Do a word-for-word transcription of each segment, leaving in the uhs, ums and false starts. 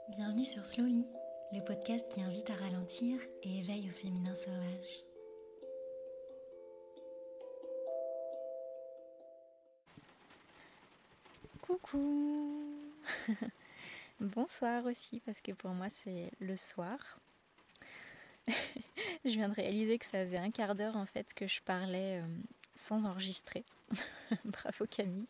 Bienvenue sur Slowly, le podcast qui invite à ralentir et éveille au féminin sauvage. Coucou. Bonsoir aussi, parce que pour moi c'est le soir. Je viens de réaliser que ça faisait un quart d'heure en fait que je parlais euh, sans enregistrer. Bravo Camille.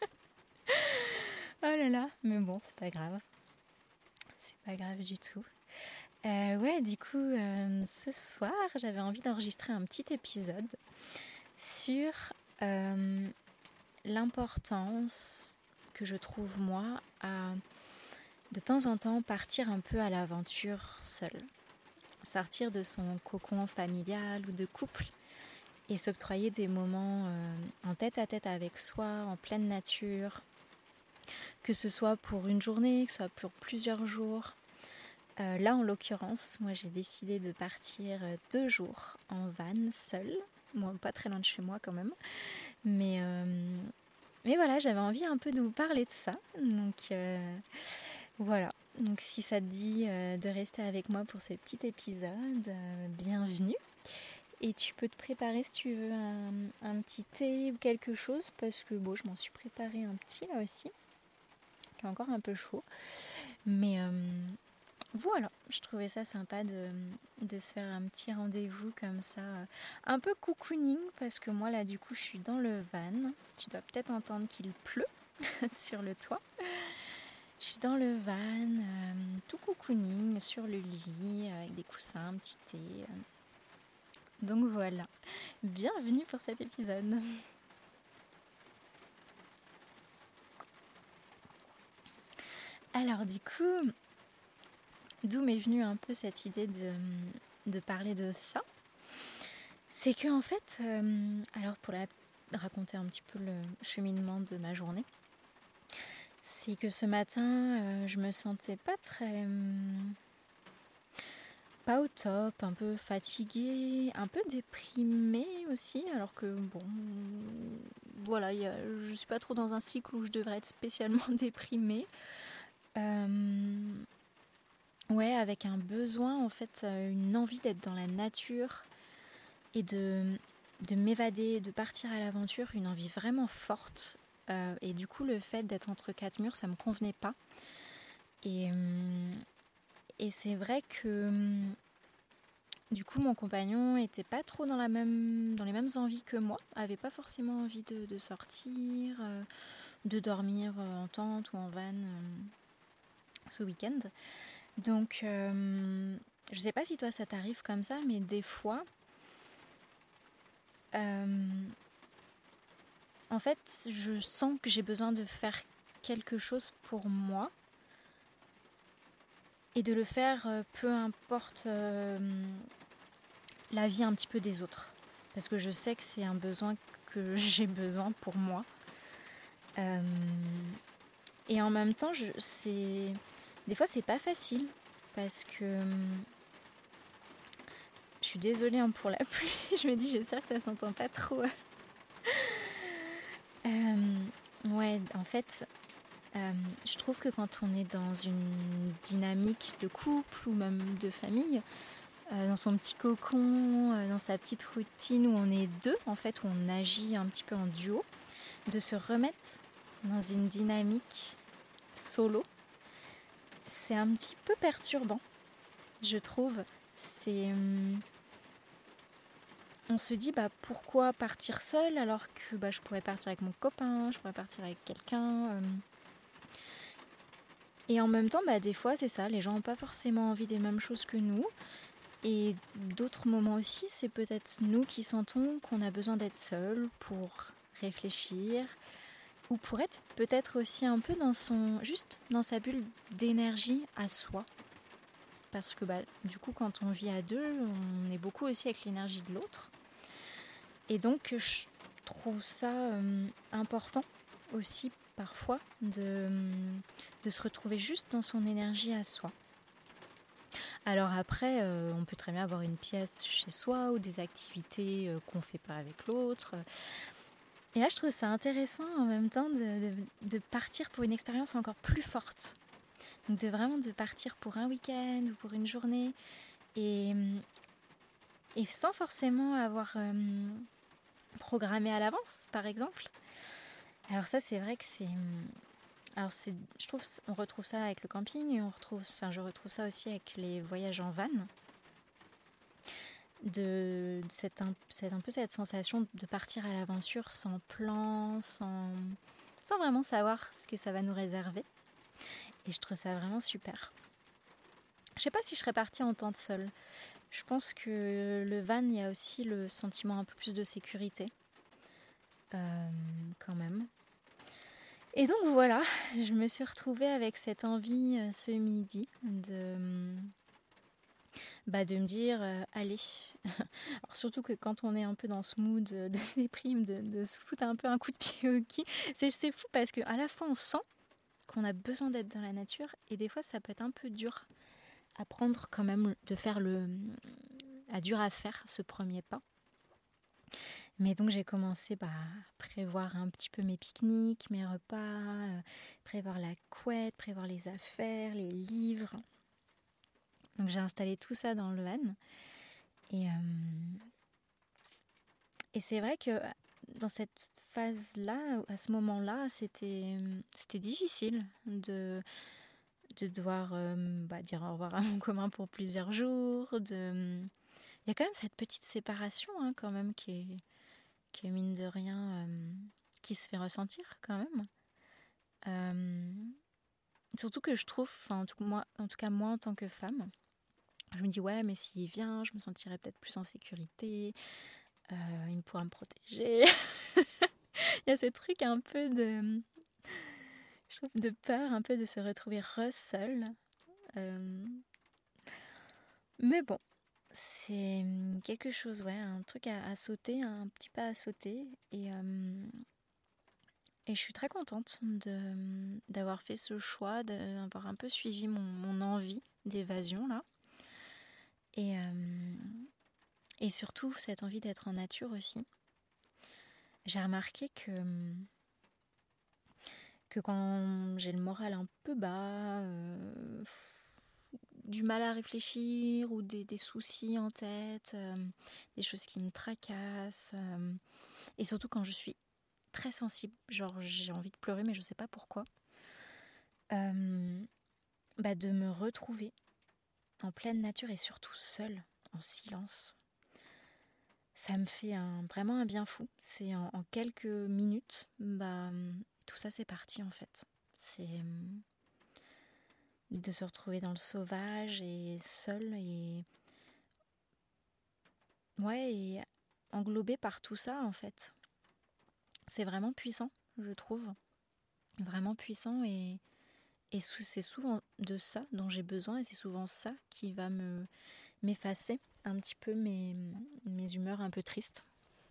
Oh là là, mais bon, c'est pas grave. C'est pas grave du tout. Euh, ouais, du coup, euh, ce soir, j'avais envie d'enregistrer un petit épisode sur euh, l'importance que je trouve moi à de temps en temps partir un peu à l'aventure seule. Sortir de son cocon familial ou de couple et s'octroyer des moments euh, en tête à tête avec soi, en pleine nature, que ce soit pour une journée, que ce soit pour plusieurs jours. Euh, là, en l'occurrence, moi j'ai décidé de partir deux jours en van seule, bon, pas très loin de chez moi quand même, mais, euh, mais voilà, j'avais envie un peu de vous parler de ça, donc euh, voilà. Donc si ça te dit euh, de rester avec moi pour ce petit épisode, euh, bienvenue. Et tu peux te préparer si tu veux un, un petit thé ou quelque chose, parce que bon, je m'en suis préparé un petit là aussi, qui est encore un peu chaud. Mais euh, voilà, je trouvais ça sympa de, de se faire un petit rendez-vous comme ça, euh, un peu cocooning, parce que moi là du coup je suis dans le van. Tu dois peut-être entendre qu'il pleut sur le toit. Je suis dans le van, euh, tout cocooning, sur le lit, avec des coussins, un petit thé. euh. Donc voilà, bienvenue pour cet épisode. Alors du coup, d'où m'est venue un peu cette idée de, de parler de ça? C'est que en fait, euh, alors pour la, raconter un petit peu le cheminement de ma journée, c'est que ce matin, euh, je me sentais pas très... hum, pas au top, un peu fatiguée, un peu déprimée aussi, alors que bon, voilà, y a, je suis pas trop dans un cycle où je devrais être spécialement déprimée. Euh, ouais, avec un besoin, en fait, euh, une envie d'être dans la nature et de, de m'évader, de partir à l'aventure, une envie vraiment forte. Euh, et du coup, le fait d'être entre quatre murs, ça me convenait pas. Et, euh, et c'est vrai que du coup, mon compagnon était pas trop dans, la même, dans les mêmes envies que moi, avait pas forcément envie de, de sortir, euh, de dormir euh, en tente ou en van euh, ce week-end. Donc, euh, je sais pas si toi ça t'arrive comme ça, mais des fois, euh, en fait, je sens que j'ai besoin de faire quelque chose pour moi et de le faire euh, peu importe euh, la vie un petit peu des autres. Parce que je sais que c'est un besoin que j'ai besoin pour moi. Euh, et en même temps, je, c'est, des fois, c'est pas facile parce que je suis désolée hein, pour la pluie. Je me dis, j'espère que ça s'entend pas trop. euh, ouais, en fait, euh, je trouve que quand on est dans une dynamique de couple ou même de famille, euh, dans son petit cocon, euh, dans sa petite routine où on est deux, en fait, où on agit un petit peu en duo, de se remettre dans une dynamique solo, c'est un petit peu perturbant, je trouve. C'est... hum, on se dit, bah, pourquoi partir seule alors que bah, je pourrais partir avec mon copain, je pourrais partir avec quelqu'un. euh. Et en même temps, bah, des fois, c'est ça, les gens n'ont pas forcément envie des mêmes choses que nous. Et d'autres moments aussi, c'est peut-être nous qui sentons qu'on a besoin d'être seuls pour réfléchir, ou pour être peut-être aussi un peu dans son, juste dans sa bulle d'énergie à soi. Parce que bah, du coup, quand on vit à deux, on est beaucoup aussi avec l'énergie de l'autre. Et donc, je trouve ça euh, important aussi parfois de, de se retrouver juste dans son énergie à soi. Alors après, euh, on peut très bien avoir une pièce chez soi ou des activités euh, qu'on ne fait pas avec l'autre. Et là, je trouve ça intéressant en même temps de, de, de partir pour une expérience encore plus forte. Donc de vraiment de partir pour un week-end ou pour une journée et, et sans forcément avoir euh, programmé à l'avance, par exemple. Alors ça, c'est vrai que c'est... Alors c'est, je trouve, on retrouve ça avec le camping et on retrouve, enfin, je retrouve ça aussi avec les voyages en van. De, de cette, cette, un peu cette sensation de partir à l'aventure sans plan, sans, sans vraiment savoir ce que ça va nous réserver. Et je trouve ça vraiment super. Je sais pas si je serais partie en tente seule. Je pense que le van, il y a aussi le sentiment un peu plus de sécurité. Euh, quand même. Et donc voilà, je me suis retrouvée avec cette envie euh, ce midi de, bah, de me dire, euh, allez, alors surtout que quand on est un peu dans ce mood de déprime, de, de se foutre un peu un coup de pied au cul, c'est, c'est fou parce qu'à la fois on sent qu'on a besoin d'être dans la nature et des fois ça peut être un peu dur à prendre quand même, de faire le, à dur à faire ce premier pas. Mais donc j'ai commencé bah, à prévoir un petit peu mes pique-niques, mes repas, euh, prévoir la couette, prévoir les affaires, les livres. Donc j'ai installé tout ça dans le van. Et, euh, et c'est vrai que dans cette phase-là, à ce moment-là, c'était, c'était difficile de, de devoir euh, bah, dire au revoir à mon commun pour plusieurs jours. De... Il y a quand même cette petite séparation hein, quand même qui est... qui est mine de rien, euh, qui se fait ressentir quand même. Euh, surtout que je trouve, en tout, moi, en tout cas moi en tant que femme, je me dis ouais mais s'il vient, je me sentirais peut-être plus en sécurité, euh, il pourra me protéger. Il y a ce truc un peu de, je trouve, de peur, un peu de se retrouver re-seule. Euh, mais bon, c'est quelque chose, ouais, un truc à, à sauter, un petit pas à sauter et... Euh, Et je suis très contente de, d'avoir fait ce choix, d'avoir un peu suivi mon, mon envie d'évasion là. Et, euh, et surtout cette envie d'être en nature aussi. J'ai remarqué que, que quand j'ai le moral un peu bas, euh, du mal à réfléchir ou des, des soucis en tête, euh, des choses qui me tracassent, euh, et surtout quand je suis très sensible, genre j'ai envie de pleurer mais je sais pas pourquoi, euh, bah de me retrouver en pleine nature et surtout seule, en silence. Ça me fait un, vraiment un bien fou. C'est en, en quelques minutes, bah, tout ça c'est parti en fait. C'est de se retrouver dans le sauvage et seule et ouais et englobée par tout ça en fait. C'est vraiment puissant, je trouve, vraiment puissant et et c'est souvent de ça dont j'ai besoin et c'est souvent ça qui va me m'effacer un petit peu mes, mes humeurs un peu tristes.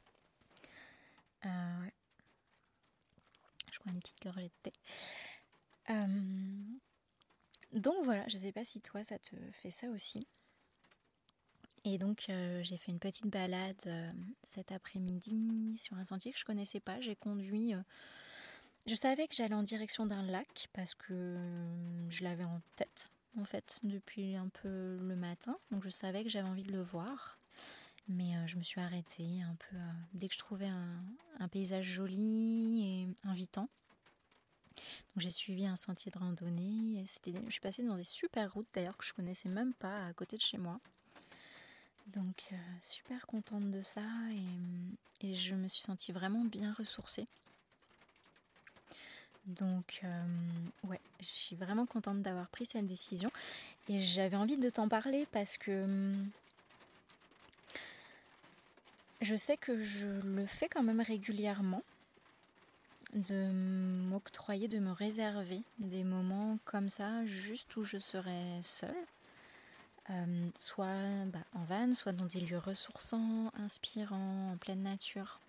Euh, ouais. Je prends une petite gorgée de thé. Euh, donc voilà, je ne sais pas si toi ça te fait ça aussi. Et donc euh, j'ai fait une petite balade euh, cet après-midi sur un sentier que je ne connaissais pas. J'ai conduit... Euh, je savais que j'allais en direction d'un lac parce que euh, je l'avais en tête en fait depuis un peu le matin. Donc je savais que j'avais envie de le voir. Mais euh, je me suis arrêtée un peu euh, dès que je trouvais un, un paysage joli et invitant. Donc j'ai suivi un sentier de randonnée. Et c'était, je suis passée dans des super routes d'ailleurs que je connaissais même pas à côté de chez moi. Donc euh, super contente de ça et, et je me suis sentie vraiment bien ressourcée. Donc euh, ouais, je suis vraiment contente d'avoir pris cette décision. Et j'avais envie de t'en parler parce que... Je sais que je le fais quand même régulièrement, de m'octroyer, de me réserver des moments comme ça, juste où je serai seule, euh, soit bah, en van, soit dans des lieux ressourçants, inspirants, en pleine nature.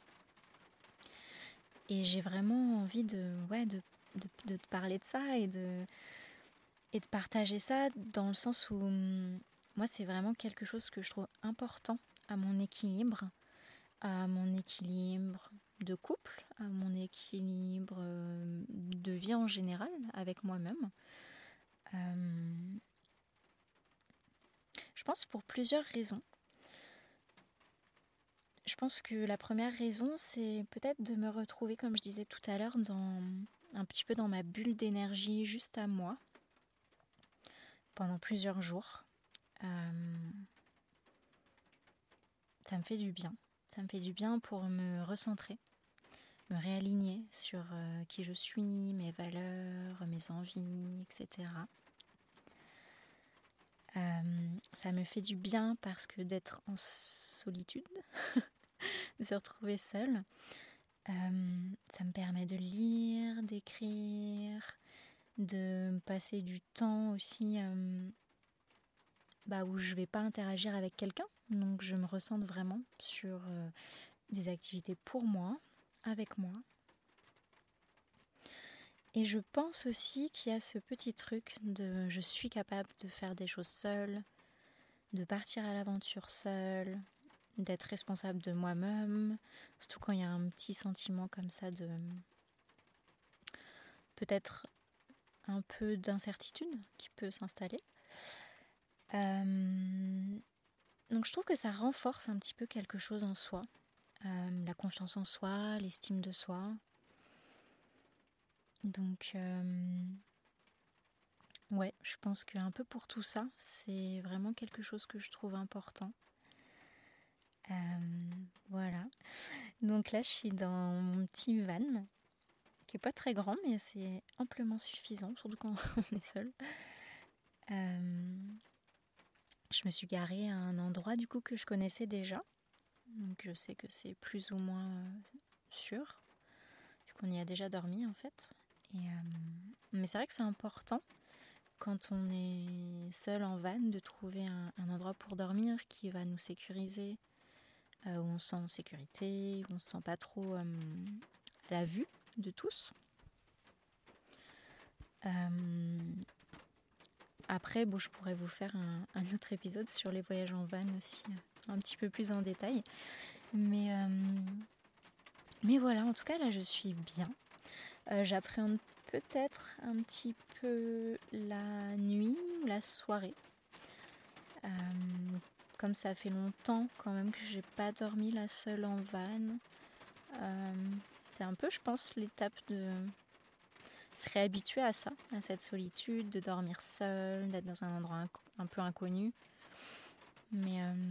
Et j'ai vraiment envie de, ouais, de, de, de te parler de ça et de, et de partager ça dans le sens où moi c'est vraiment quelque chose que je trouve important à mon équilibre. à mon équilibre de couple, à mon équilibre de vie en général avec moi-même. Euh, je pense pour plusieurs raisons. Je pense que la première raison, c'est peut-être de me retrouver, comme je disais tout à l'heure, dans, un petit peu dans ma bulle d'énergie juste à moi, pendant plusieurs jours. Euh, ça me fait du bien. Ça me fait du bien pour me recentrer, me réaligner sur euh, qui je suis, mes valeurs, mes envies, et cetera. Euh, ça me fait du bien parce que d'être en solitude, de se retrouver seule, euh, ça me permet de lire, d'écrire, de passer du temps aussi euh, bah, où je ne vais pas interagir avec quelqu'un. Donc je me ressente vraiment sur euh, des activités pour moi, avec moi. Et je pense aussi qu'il y a ce petit truc de je suis capable de faire des choses seule, de partir à l'aventure seule, d'être responsable de moi-même, surtout quand il y a un petit sentiment comme ça de peut-être un peu d'incertitude qui peut s'installer. Euh, donc je trouve que ça renforce un petit peu quelque chose en soi, euh, la confiance en soi, l'estime de soi. Donc euh, ouais, je pense qu'un peu pour tout ça, c'est vraiment quelque chose que je trouve important. Euh, voilà. Donc là, je suis dans mon petit van, qui est pas très grand, mais c'est amplement suffisant, surtout quand on est seul. Euh, je me suis garée à un endroit du coup que je connaissais déjà, donc je sais que c'est plus ou moins euh, sûr, vu qu'on y a déjà dormi en fait. Et, euh, mais c'est vrai que c'est important quand on est seul en van de trouver un, un endroit pour dormir qui va nous sécuriser, euh, où on se sent en sécurité, où on se sent pas trop euh, à la vue de tous. Euh, après, bon, je pourrais vous faire un, un autre épisode sur les voyages en van aussi, un petit peu plus en détail. Mais, euh, mais voilà, en tout cas, là, je suis bien. Euh, j'appréhende peut-être un petit peu la nuit ou la soirée. Euh, comme ça fait longtemps quand même que j'ai pas dormi là seule en van. Euh, c'est un peu, je pense, l'étape de se réhabituer à ça, à cette solitude, de dormir seule, d'être dans un endroit inc- un peu inconnu. Mais, euh,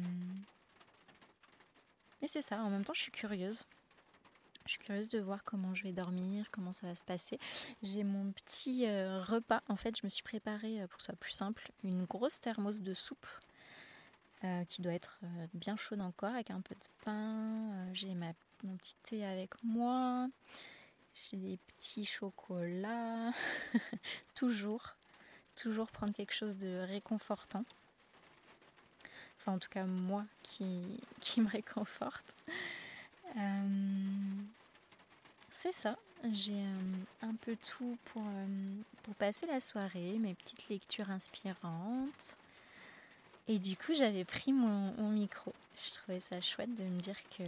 mais c'est ça, en même temps, je suis curieuse. Je suis curieuse de voir comment je vais dormir, comment ça va se passer. J'ai mon petit euh, repas. En fait, je me suis préparée, pour que ce soit plus simple, une grosse thermos de soupe euh, qui doit être euh, bien chaude encore, avec un peu de pain. Euh, j'ai ma, mon petit thé avec moi. J'ai des petits chocolats. toujours, toujours prendre quelque chose de réconfortant. Enfin, en tout cas, moi, qui, qui me réconforte. Euh, c'est ça. J'ai euh, un peu tout pour, euh, pour passer la soirée, mes petites lectures inspirantes. Et du coup, j'avais pris mon, mon micro. Je trouvais ça chouette de me dire que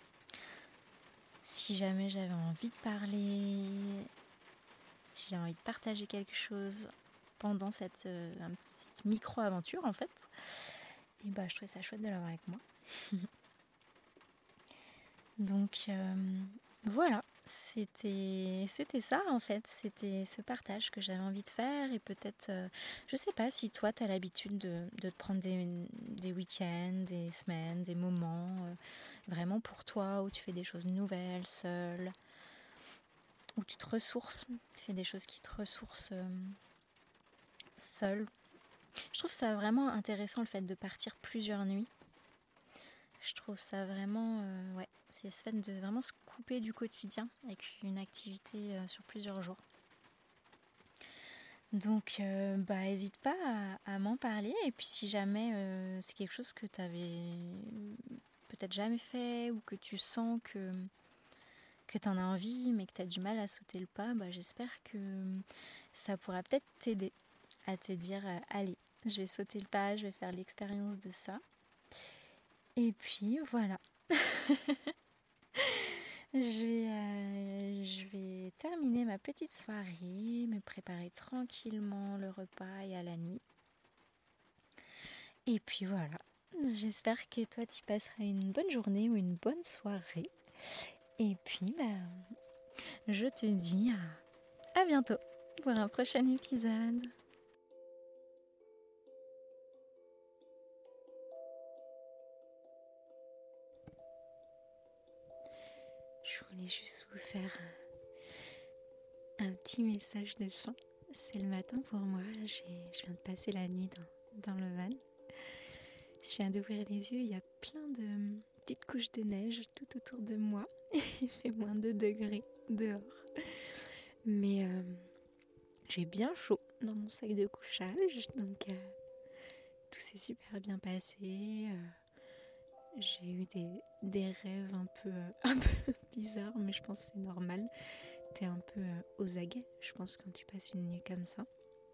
si jamais j'avais envie de parler, si j'ai envie de partager quelque chose pendant cette, euh, un petit, cette micro-aventure, en fait, et bah, je trouvais ça chouette de l'avoir avec moi. Donc, euh, voilà. C'était, c'était ça en fait, c'était ce partage que j'avais envie de faire et peut-être, euh, je sais pas si toi tu as l'habitude de, de te prendre des, des week-ends, des semaines, des moments euh, vraiment pour toi où tu fais des choses nouvelles, seule, où tu te ressources, tu fais des choses qui te ressourcent euh, seule. Je trouve ça vraiment intéressant le fait de partir plusieurs nuits. Je trouve ça vraiment, euh, ouais, c'est ce fait de vraiment se couper du quotidien avec une activité euh, sur plusieurs jours. Donc, euh, bah, n'hésite pas à, à m'en parler. Et puis, si jamais euh, c'est quelque chose que tu avais peut-être jamais fait ou que tu sens que, que tu en as envie, mais que tu as du mal à sauter le pas, bah, j'espère que ça pourra peut-être t'aider à te dire euh, allez, je vais sauter le pas, je vais faire l'expérience de ça. Et puis, voilà. Je vais, euh, je vais terminer ma petite soirée, me préparer tranquillement le repas et à la nuit. Et puis voilà, j'espère que toi tu passeras une bonne journée ou une bonne soirée. Et puis, bah, je te dis à, à bientôt pour un prochain épisode. Je voulais juste vous faire un, un petit message de fin. C'est le matin pour moi, j'ai, je viens de passer la nuit dans, dans le van. Je viens d'ouvrir les yeux, il y a plein de petites couches de neige tout autour de moi. Il fait moins deux degrés dehors. Mais euh, j'ai bien chaud dans mon sac de couchage, donc euh, tout s'est super bien passé. Euh, j'ai eu des, des rêves un peu, euh, un peu bizarres, mais je pense que c'est normal. T'es un peu euh, aux aguets, je pense, quand tu passes une nuit comme ça.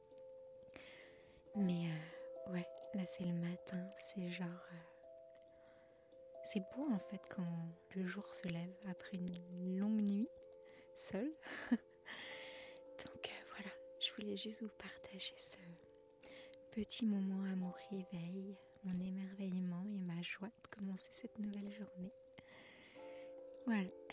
Mais euh, ouais, là c'est le matin, c'est genre... Euh, c'est beau en fait quand le jour se lève après une longue nuit, seule. Donc euh, voilà, je voulais juste vous partager ce petit moment à mon réveil, mon émerveillement et ma joie de commencer cette nouvelle journée. Voilà.